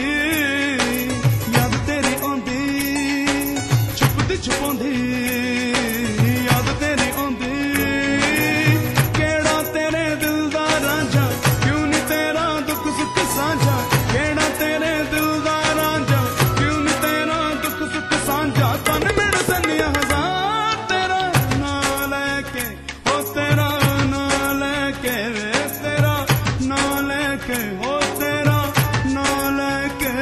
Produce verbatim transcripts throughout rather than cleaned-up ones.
याद तेरी आंदी छुपदी छुपांदी याद तेरी आंदी केड़ा तेरे दिल दा रांझा क्यों नी तेरा दुख सुख साझा केड़ा तेरे दिल दा रांझा क्यों नी तेरा दुख सुख साझा तन मेरे सन्निया हजार तेरा ना लेके ओ तेरा ना लेके वे तेरा ना लेके ओ तेरा ना लेके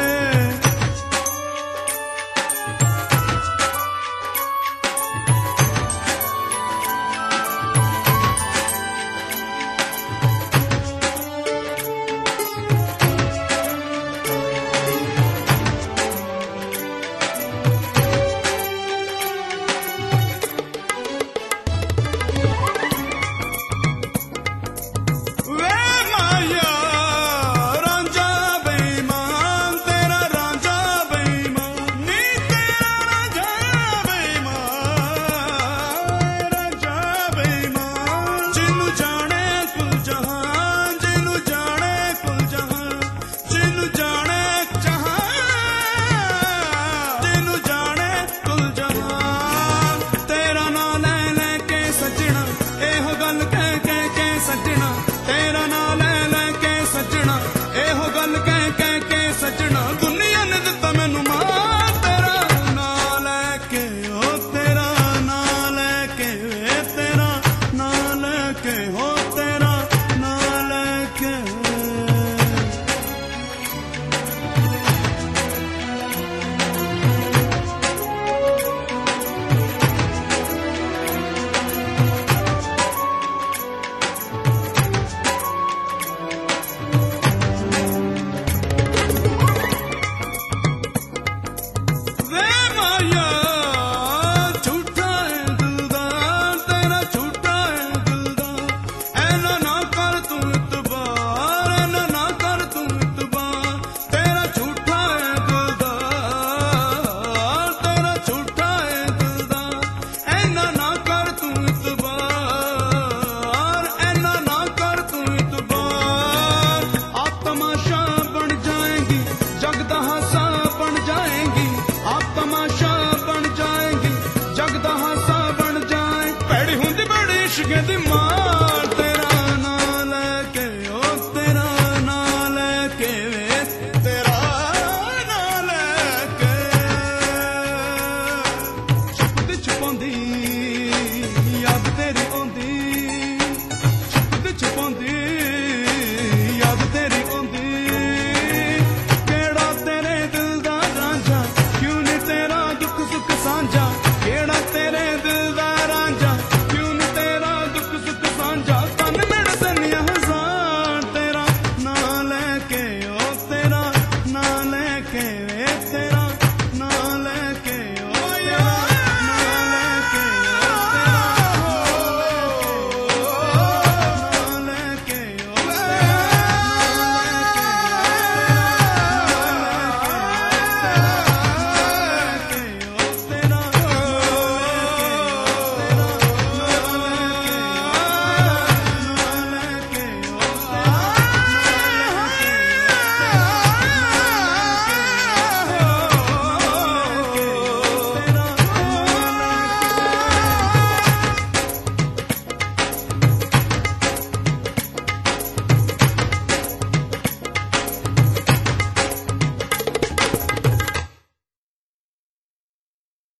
सजना तेरा ना ले लेके सजना एहो गल कह कह के सजना दुनिया ने दिता मैनू मां तेरा ना लेके ओ तेरा ना लेके वे तेरा ना लेके हो तेरा ना लेके कहती मार तेरा ना लेके ओ तेरा ना लेके वे तेरा ना लेके छुपदी छुपांदी याद तेरी आंदी छुपदी छुपांदी याद तेरी आंदी केड़ा तेरे दिल दा रांझा क्यों नी तेरा दुख सुख साझा केड़ा तेरे दिल दा रांझा तेरा ना लेके ओ तेरा ना लेके